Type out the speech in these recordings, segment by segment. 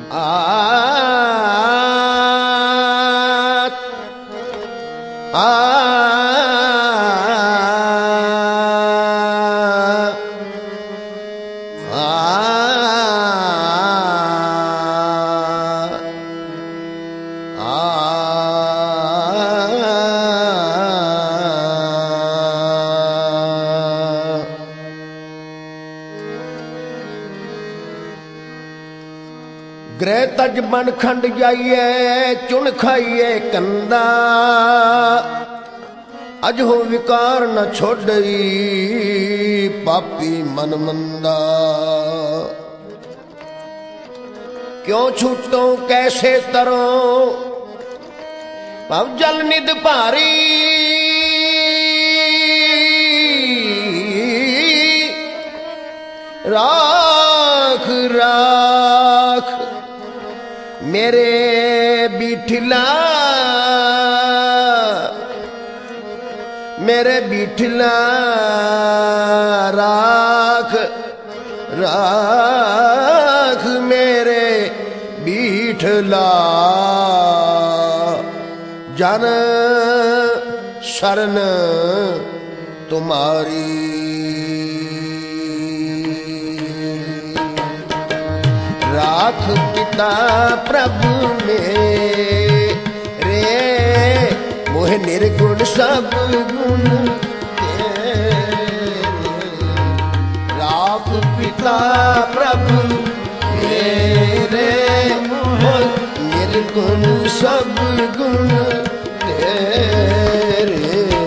गृह तज बन खंड जाइए चुन खाइए कंदा अज हो विकार न छोड़ई पापी मन मंदा। क्यों छूटो कैसे तरो पव जल निद भारी राख राख मेरे बिठला राख राख मेरे बिठला जन शरण तुम्हारी। राख पिता प्रभु मेरे मोह निर्गुण सब गुण तेरे। राख पिता प्रभु मेरे मोह निर्गुण सब गुण तेरे।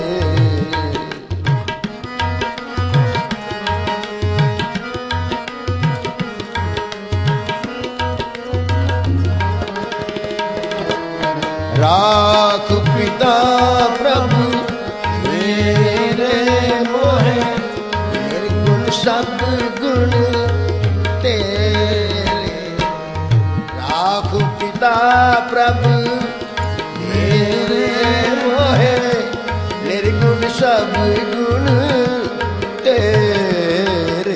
राख पिता प्रभु मेरे मोहे निर्गुण सब गुण तेरे। राख पिता प्रभु मेरे मोहे निर्गुण सब गुण तेरे।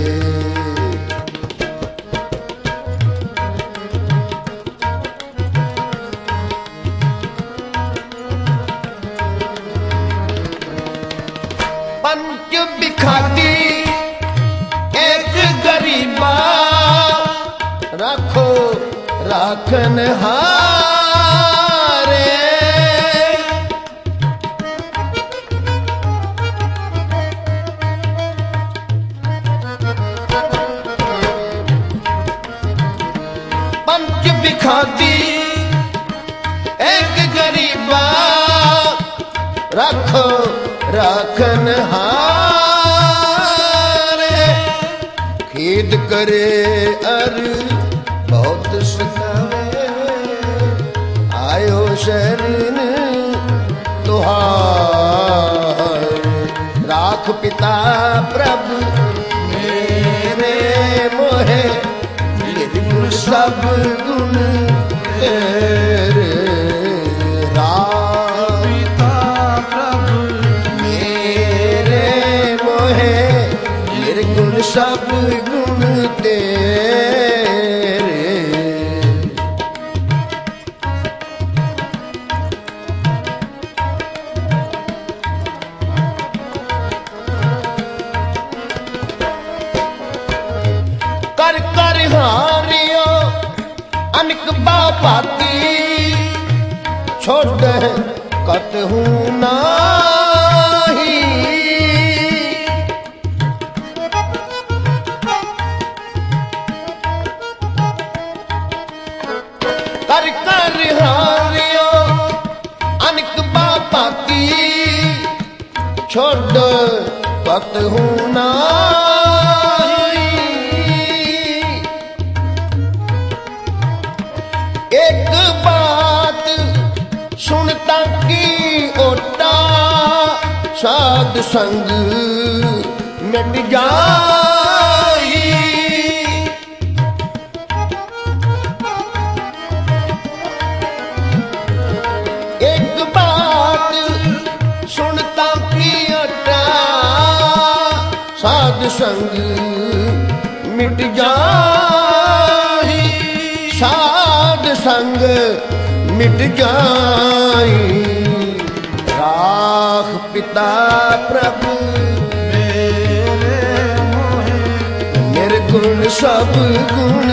पंच बिखाती एक गरीबा रखो राखन हारे। पंच बिखाती एक गरीबा रखो राखन हारे। खीद करे अर बहुत सतावे आयो शरण तुहार। राख पिता प्रभु मेरे मोहे निर्गुण सब गुण तेरे। सब गुण तेरे। कर कर हारियो अनक बापाती छोड़ कत हूँ नाही। कर कर हारियो अनक बापाती छोड़ कत हूँ नाही। एक बात सुनता की ओटा साध संग मिट जाई। एक बात सुनता की ओटा साध संग मिट जाई। संग मिट जाई। राख पिता प्रभु मेरे मोहे, निर्गुण सब गुण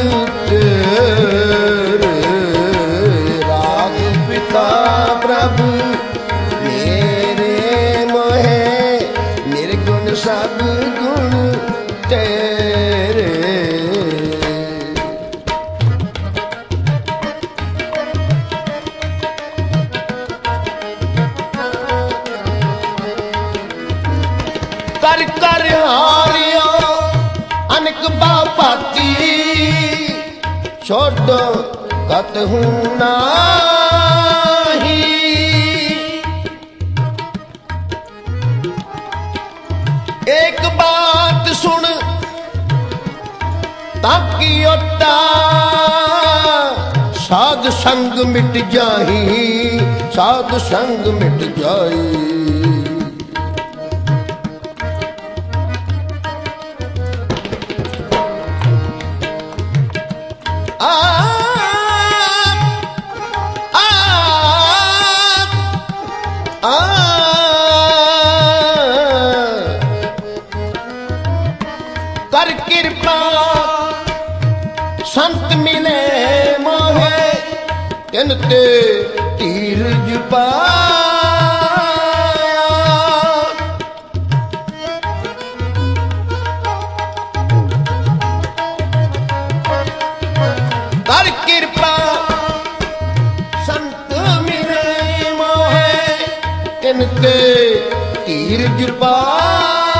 तेरे। राख पिता प्रभु मेरे मोहे, निर्गुण सब गुण तेरे। कर कर हारियो अनक बापाती, छोड़ो कतहु नाही। एक बात सुन ताकि ओटा, साध संग मिट जाही, साध संग मिट जाई। कर कृपा संत मिले मोहे, तिनते धीरज पाया। कर कृपा संत मिले मोहे, तिनते धीरज पाया।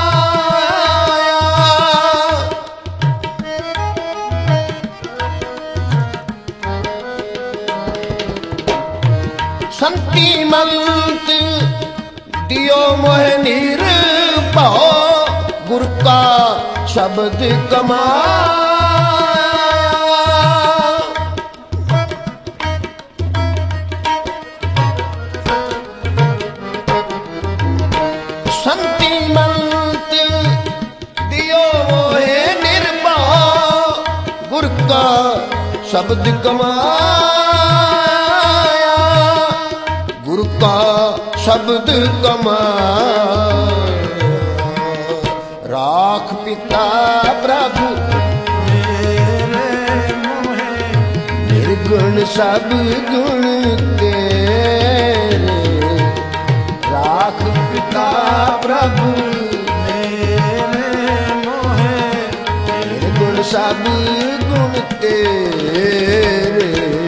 संती मंत दियो मोह निर्भव, गुरु का शब्द कमाया। संती मंत दियो मोह निर्भव, गुरु का शब्द कमाया। गुरु का शब्द कमाया। राख पिता प्रभु मेरे मोहे, निर्गुण सब गुण तेरे। राख पिता प्रभु मेरे मोहे, निर्गुण सब गुण तेरे।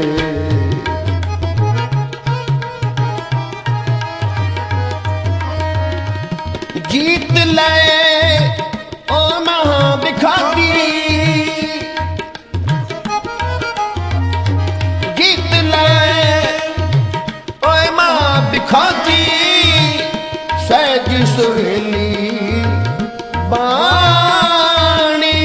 जीत ले ओ महाभिखारी, जीत ले ओ महाभिखारी। सहज सुहेली बाणी,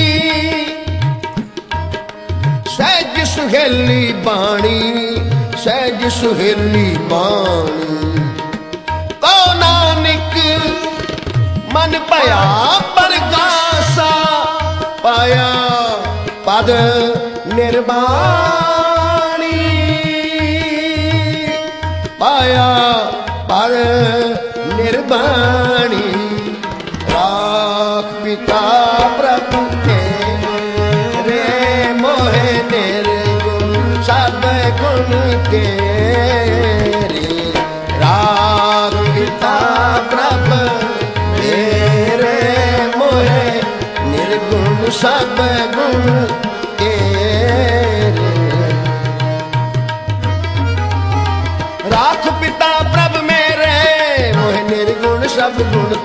सहज सुहेली बाणी, सहज सुहेली बाणी। को नानक मन पाया प्रकाशा, पाया पद निर्वाणी। पाया पद निर्वाणी। राख पिता प्रभु तेरे मोहे, निर्गुण सब गुण तेरे। राख पिता प्रभु मेरे मोहे, निर्गुण सब गुण तेरे। राख पिता प्रभु मेरे मोहे, निर्गुण सब गुण